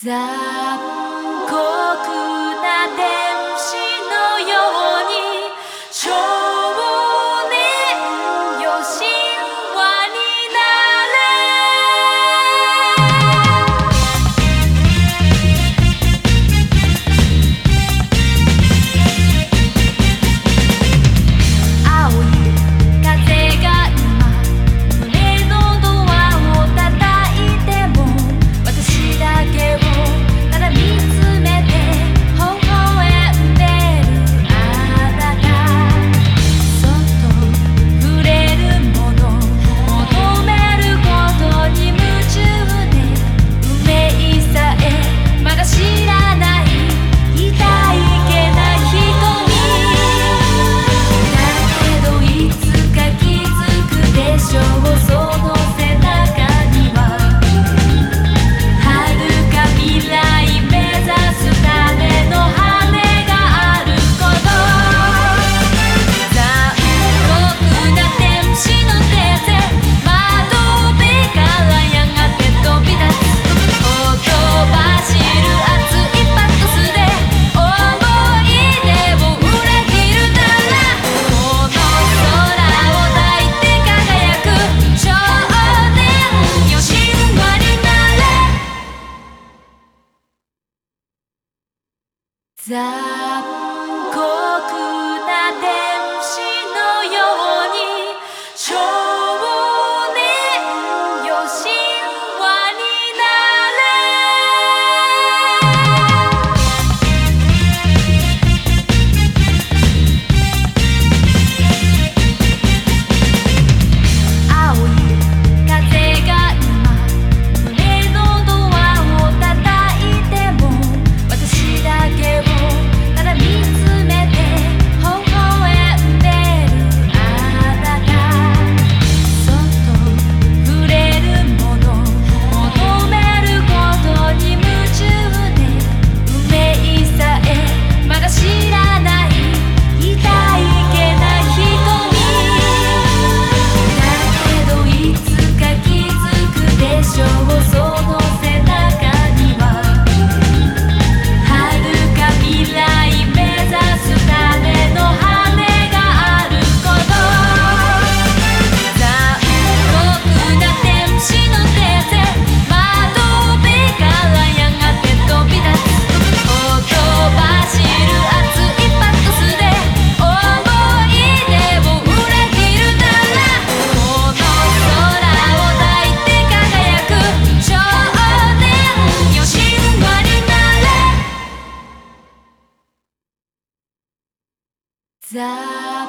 残酷な天使のように少年よ神話になれ青い風が今胸のドアを叩いても私だけをただ見つめて微笑んでるあなたそっと触れるもの求めることに夢中で運命さえまだ知らない痛いけな瞳だけどいつか気づくでしょうその背中には遥か未来目指すための羽があること残酷な天使の手で窓辺からやがて飛び立つほとばしる熱いパックスで思い出を裏切るならこの空を抱いて輝く少年よ神話になれ残酷な天使のように少年よ神話になれ青い風が今胸のドアを叩いても私だけをただ見つめて微笑んでるあなたそっと触れるもの求めることに夢中で運命さえまだ知らない痛いけな瞳だけどいつか気づくでしょうその背中には遥か未来目指すための羽があること残酷な天使の手で窓辺からやがて飛び立つほとばしる熱いパックスで思い出を裏切るならこの空を抱いて輝く少年よ神話になれ残